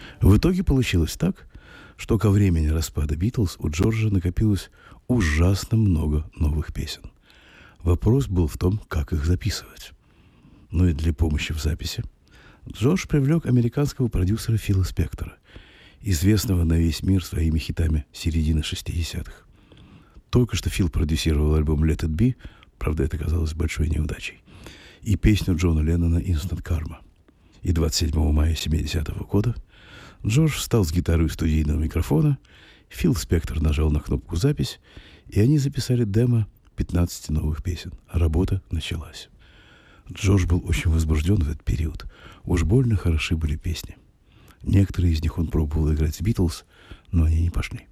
В итоге получилось так, что ко времени распада «Битлз» у Джорджа накопилось ужасно много новых песен. Вопрос был в том, как их записывать. Ну и для помощи в записи Джордж привлек американского продюсера Фила Спектора, известного на весь мир своими хитами середины 60-х. Только что Фил продюсировал альбом «Let It Be», правда, это казалось большой неудачей, и песню Джона Леннона «Instant Karma». И 27 мая 70-го года Джордж встал с гитарой у студийного микрофона, Фил Спектор нажал на кнопку «Запись», и они записали демо 15 новых песен. Работа началась. Джордж был очень возбужден в этот период. Уж больно хороши были песни. Некоторые из них он пробовал играть с «Битлз», но они не пошли.